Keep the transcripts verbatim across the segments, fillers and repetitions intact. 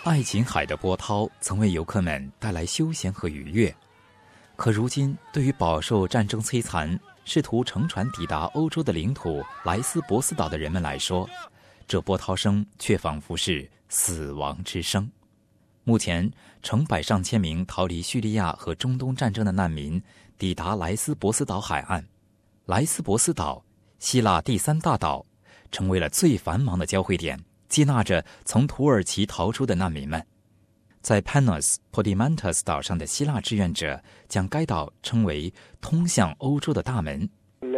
爱琴海的波涛曾为游客们带来休闲和愉悦，可如今对于饱受战争摧残、试图乘船抵达欧洲的领土莱斯博斯岛的人们来说，这波涛声却仿佛是死亡之声。目前，成百上千名逃离叙利亚和中东战争的难民抵达莱斯博斯岛海岸。莱斯博斯岛，希腊第三大岛，成为了最繁忙的交汇点，接纳着从土耳其逃出的难民们。在 Panos Podimantas 岛上的希腊志愿者将该岛称为通向欧洲的大门。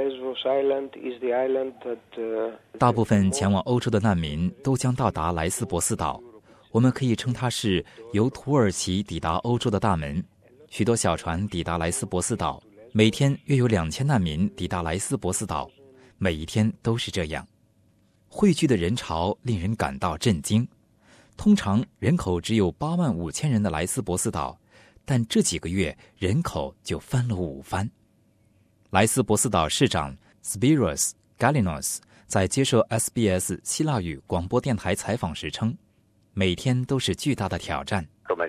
大部分前往欧洲的难民都将到达莱斯博斯岛，我们可以称它是由土耳其抵达欧洲的大门。许多小船抵达莱斯博斯岛，每天约有两千难民抵达莱斯博斯岛，每一天都是这样。汇聚的人潮令人感到震惊。通常人口只有八万五千人的莱斯博斯岛，但这几个月人口就翻了五番。莱斯博斯岛市长 Spiros Galinos 在接受 S B S 希腊语广播电台采访时称，每天都是巨大的挑战。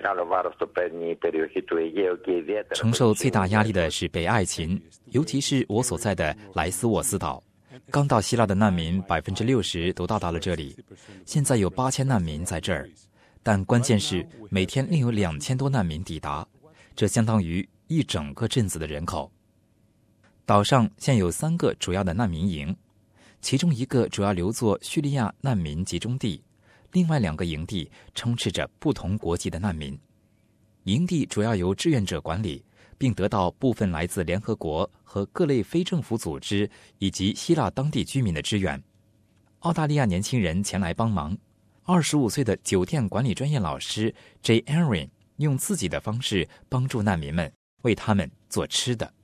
承受最大压力的是北爱琴，尤其是我所在的莱斯沃斯岛。刚到希腊的难民百分之六十都到达了这里，现在有八千难民在这儿，但关键是每天另有两千多难民抵达，这相当于一整个镇子的人口。岛上现有三个主要的难民营，其中一个主要留作叙利亚难民集中地，另外两个营地充斥着不同国籍的难民。营地主要由志愿者管理，并得到部分来自联合国和各类非政府组织以及希腊当地居民的支援。澳大利亚年轻人前来帮忙。二十五岁的酒店管理专业老师 J. Aaron 用自己的方式帮助难民们，为他们做吃的。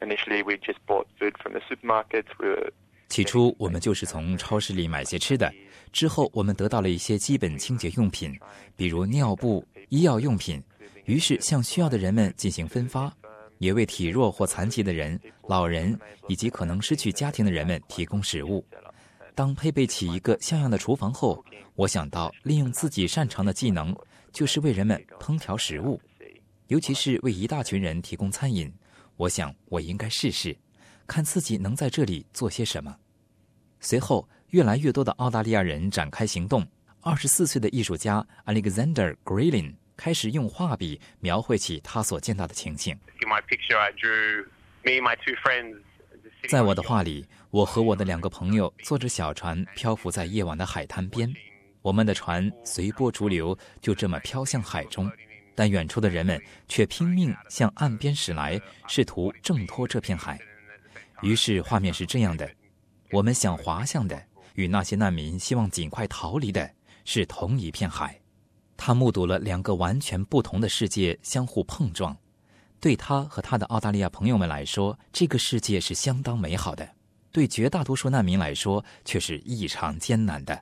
起初我们就是从超市里买些吃的，之后我们得到了一些基本清洁用品，比如尿布、医药用品，于是向需要的人们进行分发，也为体弱或残疾的人、老人以及可能失去家庭的人们提供食物。当配备起一个像样的厨房后，我想到利用自己擅长的技能，就是为人们烹调食物，尤其是为一大群人提供餐饮。我想我应该试试，看自己能在这里做些什么。随后，越来越多的澳大利亚人展开行动。二十四岁的艺术家 Alexander Grelin 开始用画笔描绘起他所见到的情形。在我的画里，我和我的两个朋友坐着小船漂浮在夜晚的海滩边，我们的船随波逐流，就这么飘向海中，但远处的人们却拼命向岸边驶来，试图挣脱这片海。于是画面是这样的，我们想滑向的与那些难民希望尽快逃离的是同一片海。他目睹了两个完全不同的世界相互碰撞。对他和他的澳大利亚朋友们来说，这个世界是相当美好的，对绝大多数难民来说却是异常艰难的。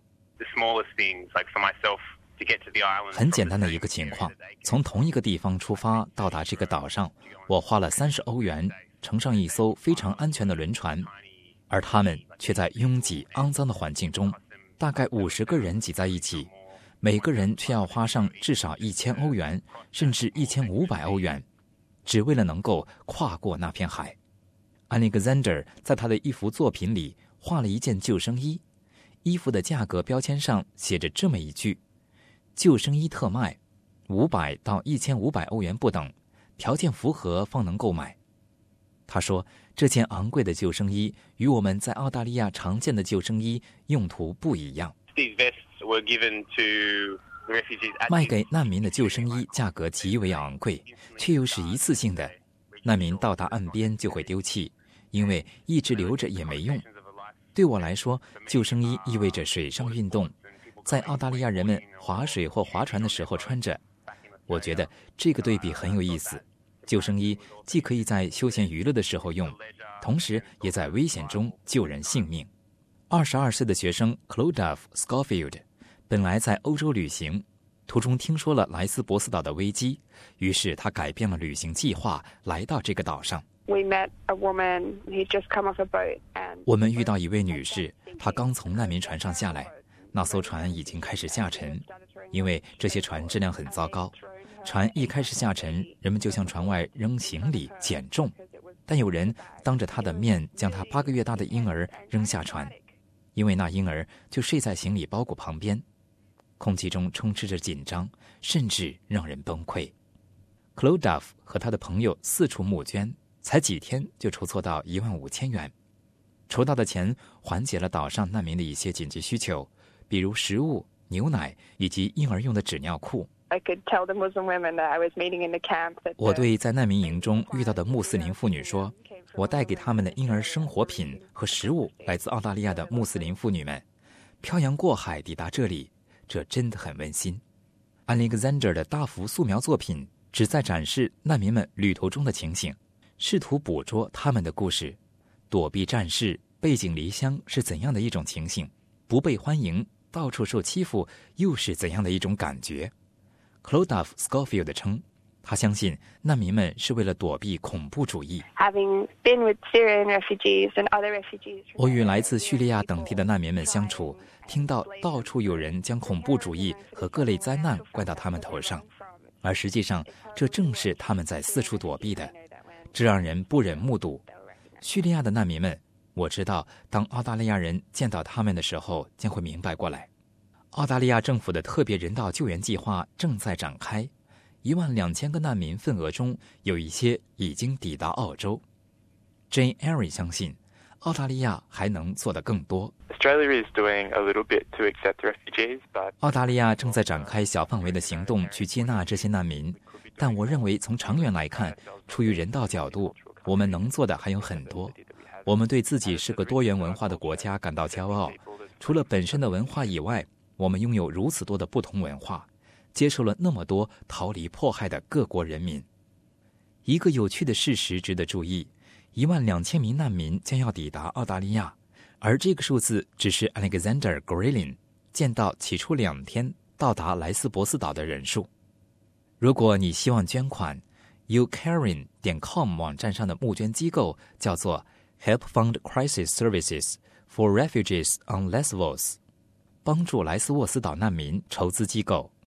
很简单的一个情况，从同一个地方出发到达这个岛上，我花了三十欧元乘上一艘非常安全的轮船，而他们却在拥挤肮脏的环境中，大概五十个人挤在一起，每个人却要花上至少一千欧元，甚至一千五百欧元，只为了能够跨过那片海。Alexander 在他的一幅作品里画了一件救生衣，衣服的价格标签上写着这么一句：救生衣特卖，五百到一千五百欧元不等，条件符合方能购买。他说，这件昂贵的救生衣与我们在澳大利亚常见的救生衣用途不一样。卖给难民的救生衣价格极为昂贵，却又是一次性的，难民到达岸边就会丢弃，因为一直留着也没用。对我来说，救生衣意味着水上运动，在澳大利亚人们划水或划船的时候穿着。我觉得这个对比很有意思，救生衣既可以在休闲娱乐的时候用，同时也在危险中救人性命。二十二岁的学生 Clodagh Schofield 本来在欧洲旅行，途中听说了莱斯博斯岛的危机，于是他改变了旅行计划，来到这个岛上。我们遇到一位女士，她刚从难民船上下来， 那艘船已经开始下沉，因为这些船质量很糟糕。船一开始下沉，人们就向船外扔行李减重，但有人当着他的面将他八个月大的婴儿扔下船，因为那婴儿就睡在行李包裹旁边。空气中充斥着紧张，甚至让人崩溃。克罗达夫和他的朋友四处募捐，才几天就筹措到一万五千元。筹到的钱缓解了岛上难民的一些紧急需求，比如食物、牛奶以及婴儿用的纸尿裤。我对在难民营中遇到的穆斯林妇女说，我带给他们的婴儿生活品和食物来自澳大利亚的穆斯林妇女们，漂洋过海抵达这里，这真的很温馨。Alexander 的大幅素描作品旨在展示难民们旅途中的情形，试图捕捉他们的故事，躲避战事、背井离乡是怎样的一种情形，不被欢迎、到处受欺负又是怎样的一种感觉。Clodagh Schofield 称，他相信难民们是为了躲避恐怖主义。我与来自叙利亚等地的难民们相处，听到到处有人将恐怖主义和各类灾难怪到他们头上，而实际上这正是他们在四处躲避的，这让人不忍目睹。叙利亚的难民们，我知道当澳大利亚人见到他们的时候将会明白过来。澳大利亚政府的特别人道救援计划正在展开，一万两千个难民份额中有一些已经抵达澳洲。Jane Airy 相信澳大利亚还能做得更多。澳大利亚正在展开小范围的行动去接纳这些难民，但我认为从长远来看，出于人道角度，我们能做的还有很多。我们对自己是个多元文化的国家感到骄傲，除了本身的文化以外，我们拥有如此多的不同文化，接受了那么多逃离迫害的各国人民。一个有趣的事实值得注意，一万两千名难民将要抵达澳大利亚，而这个数字只是 Alexander Grayling 见到起初两天到达莱斯博斯岛的人数。如果你希望捐款， u caring 点 com 网站上的募捐机构叫做 Help Fund Crisis Services for Refugees on Lesvos， 帮助莱斯沃斯岛难民筹资机构。